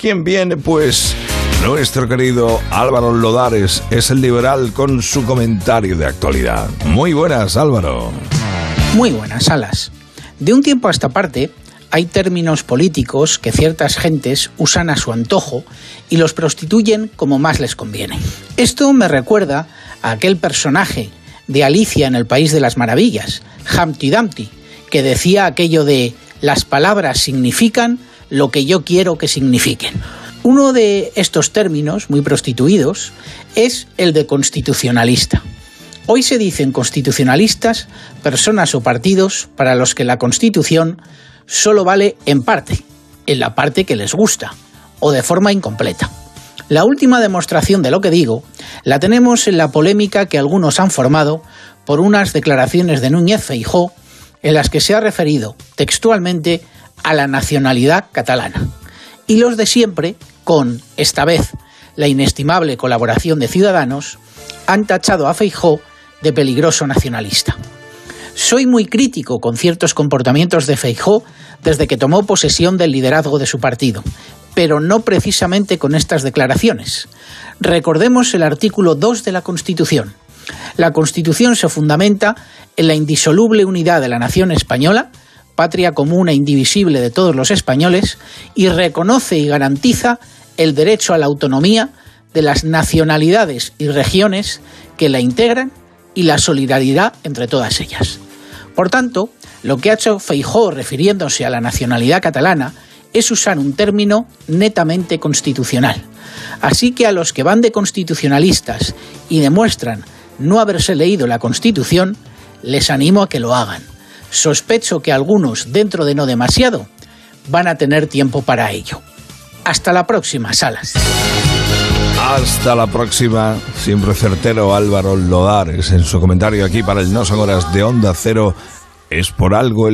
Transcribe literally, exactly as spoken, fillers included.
¿quién viene? Pues nuestro querido Álvaro Lodares es el liberal con su comentario de actualidad. Muy buenas, Álvaro. Muy buenas, Alas. De un tiempo a esta parte, hay términos políticos que ciertas gentes usan a su antojo y los prostituyen como más les conviene. Esto me recuerda a aquel personaje de Alicia en el País de las Maravillas, Humpty Dumpty, que decía aquello de «las palabras significan lo que yo quiero que signifiquen». Uno de estos términos, muy prostituidos, es el de constitucionalista. Hoy se dicen constitucionalistas personas o partidos para los que la Constitución solo vale en parte, en la parte que les gusta, o de forma incompleta. La última demostración de lo que digo la tenemos en la polémica que algunos han formado por unas declaraciones de Núñez Feijóo en las que se ha referido textualmente a la nacionalidad catalana. Y los de siempre, con, esta vez, la inestimable colaboración de Ciudadanos, han tachado a Feijóo de peligroso nacionalista. Soy muy crítico con ciertos comportamientos de Feijóo desde que tomó posesión del liderazgo de su partido, pero no precisamente con estas declaraciones. Recordemos el artículo dos de la Constitución. La Constitución se fundamenta en la indisoluble unidad de la nación española, patria común e indivisible de todos los españoles, y reconoce y garantiza el derecho a la autonomía de las nacionalidades y regiones que la integran y la solidaridad entre todas ellas. Por tanto, lo que ha hecho Feijóo refiriéndose a la nacionalidad catalana es usar un término netamente constitucional. Así que a los que van de constitucionalistas y demuestran no haberse leído la Constitución, les animo a que lo hagan. Sospecho que algunos, dentro de no demasiado, van a tener tiempo para ello. Hasta la próxima, Salas. Hasta la próxima, siempre certero Álvaro Lodares en su comentario aquí para el No Son Horas de Onda Cero. Es por algo el